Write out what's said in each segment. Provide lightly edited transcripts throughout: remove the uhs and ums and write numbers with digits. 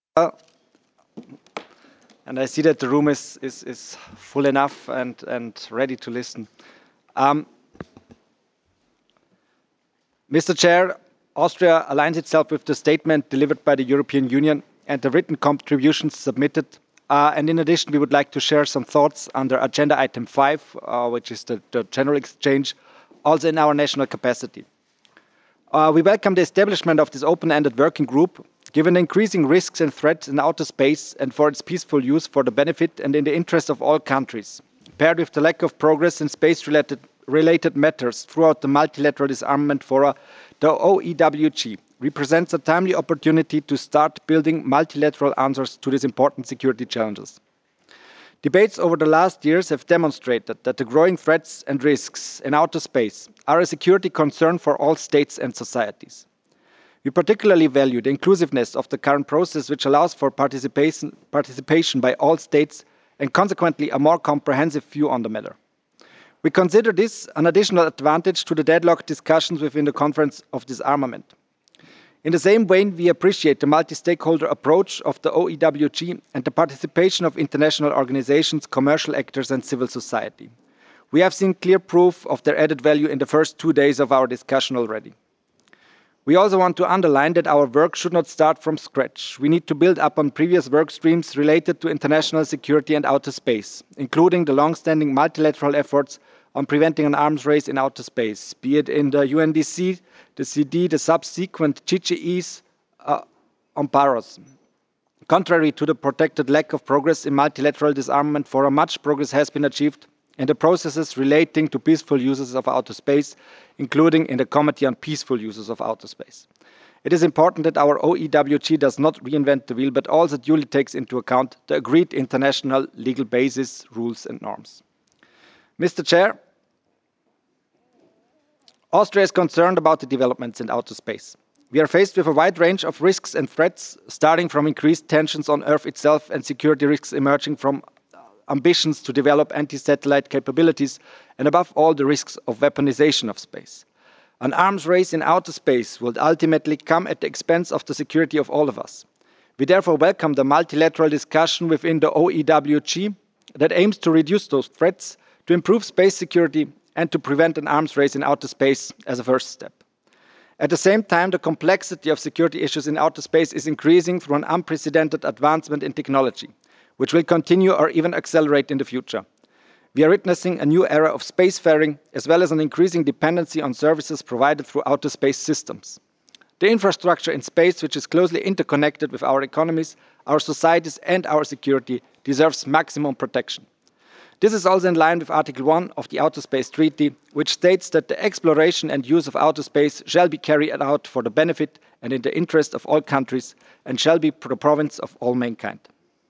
Well, and I see that the room is full enough and ready to listen. Um, Mr. Chair, Austria aligns itself with the statement delivered by the European Union and the written contributions submitted. And in addition, we would like to share some thoughts under agenda item 5, which is the general exchange, also in our national capacity. We welcome the establishment of this open-ended working group, given the increasing risks and threats in outer space and for its peaceful use for the benefit and in the interest of all countries, paired with the lack of progress in space-related matters throughout the multilateral disarmament fora. The OEWG represents a timely opportunity to start building multilateral answers to these important security challenges. Debates over the last years have demonstrated that the growing threats and risks in outer space are a security concern for all states and societies. We particularly value the inclusiveness of the current process, which allows for participation by all states and consequently a more comprehensive view on the matter. We consider this an additional advantage to the deadlocked discussions within the Conference of Disarmament. In the same vein, we appreciate the multi-stakeholder approach of the OEWG and the participation of international organizations, commercial actors and civil society. We have seen clear proof of their added value in the first 2 days of our discussion already. We also want to underline that our work should not start from scratch. We need to build up on previous work streams related to international security and outer space, including the long-standing multilateral efforts on preventing an arms race in outer space, be it in the UNDC, the CD, the subsequent GGEs on Paros. Contrary to the protected lack of progress in multilateral disarmament fora, much progress has been achieved in the processes relating to peaceful uses of outer space, including in the Committee on Peaceful Uses of Outer Space. It is important that our OEWG does not reinvent the wheel, but also duly takes into account the agreed international legal basis, rules and norms. Mr. Chair, Austria is concerned about the developments in outer space. We are faced with a wide range of risks and threats, starting from increased tensions on Earth itself and security risks emerging from ambitions to develop anti-satellite capabilities, and above all, the risks of weaponization of space. An arms race in outer space will ultimately come at the expense of the security of all of us. We therefore welcome the multilateral discussion within the OEWG that aims to reduce those threats, to improve space security, and to prevent an arms race in outer space as a first step. At the same time, the complexity of security issues in outer space is increasing through an unprecedented advancement in technology, which will continue or even accelerate in the future. We are witnessing a new era of spacefaring, as well as an increasing dependency on services provided through outer space systems. The infrastructure in space, which is closely interconnected with our economies, our societies and our security, deserves maximum protection. This is also in line with Article 1 of the Outer Space Treaty, which states that the exploration and use of outer space shall be carried out for the benefit and in the interest of all countries and shall be the province of all mankind.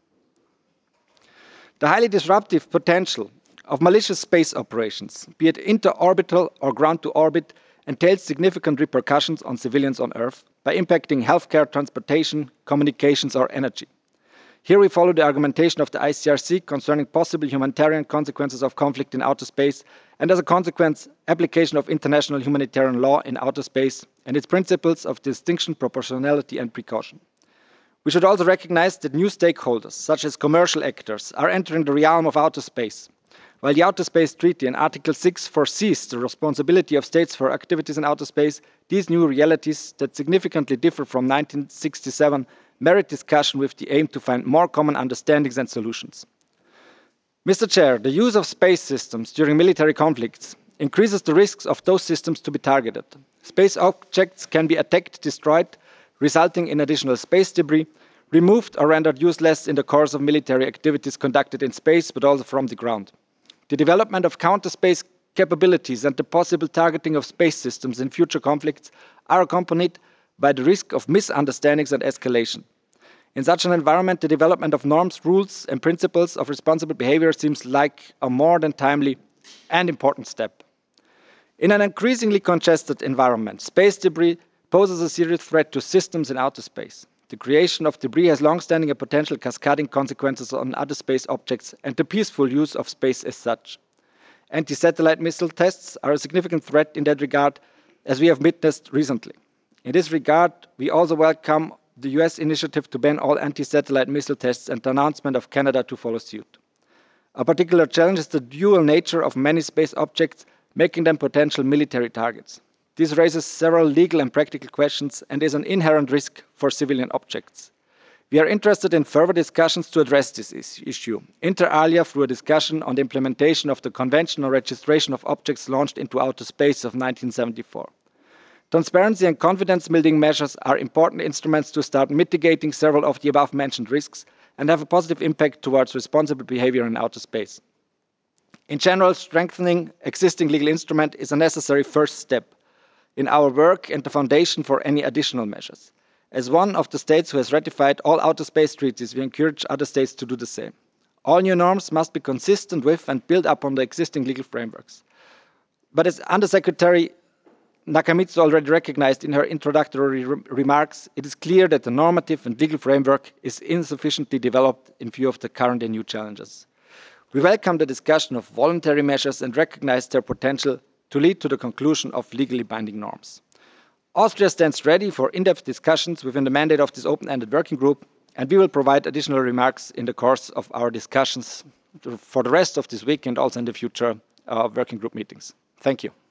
The highly disruptive potential of malicious space operations, be it interorbital or ground-to-orbit, entails significant repercussions on civilians on Earth by impacting healthcare, transportation, communications or energy. Here we follow the argumentation of the ICRC concerning possible humanitarian consequences of conflict in outer space and as a consequence, application of international humanitarian law in outer space and its principles of distinction, proportionality and precaution. We should also recognize that new stakeholders, such as commercial actors, are entering the realm of outer space. While the Outer Space Treaty in Article 6 foresees the responsibility of states for activities in outer space, these new realities that significantly differ from 1967 merit discussion with the aim to find more common understandings and solutions. Mr. Chair, the use of space systems during military conflicts increases the risks of those systems to be targeted. Space objects can be attacked, destroyed, resulting in additional space debris, removed or rendered useless in the course of military activities conducted in space, but also from the ground. The development of counter-space capabilities and the possible targeting of space systems in future conflicts are accompanied by the risk of misunderstandings and escalation. In such an environment, the development of norms, rules, and principles of responsible behavior seems like a more than timely and important step. In an increasingly congested environment, space debris poses a serious threat to systems in outer space. The creation of debris has long-standing and potential cascading consequences on other space objects and the peaceful use of space as such. Anti-satellite missile tests are a significant threat in that regard, as we have witnessed recently. In this regard, we also welcome the US initiative to ban all anti-satellite missile tests and the announcement of Canada to follow suit. A particular challenge is the dual nature of many space objects, making them potential military targets. This raises several legal and practical questions and is an inherent risk for civilian objects. We are interested in further discussions to address this issue, inter alia through a discussion on the implementation of the Convention on Registration of Objects Launched into Outer Space of 1974. Transparency and confidence building measures are important instruments to start mitigating several of the above mentioned risks and have a positive impact towards responsible behavior in outer space. In general, strengthening existing legal instruments is a necessary first step in our work and the foundation for any additional measures. As one of the states who has ratified all outer space treaties, we encourage other states to do the same. All new norms must be consistent with and build upon the existing legal frameworks. But as Undersecretary Nakamitsu already recognized in her introductory remarks, it is clear that the normative and legal framework is insufficiently developed in view of the current and new challenges. We welcome the discussion of voluntary measures and recognize their potential to lead to the conclusion of legally binding norms. Austria stands ready for in-depth discussions within the mandate of this open-ended working group, and we will provide additional remarks in the course of our discussions for the rest of this week and also in the future working group meetings. Thank you.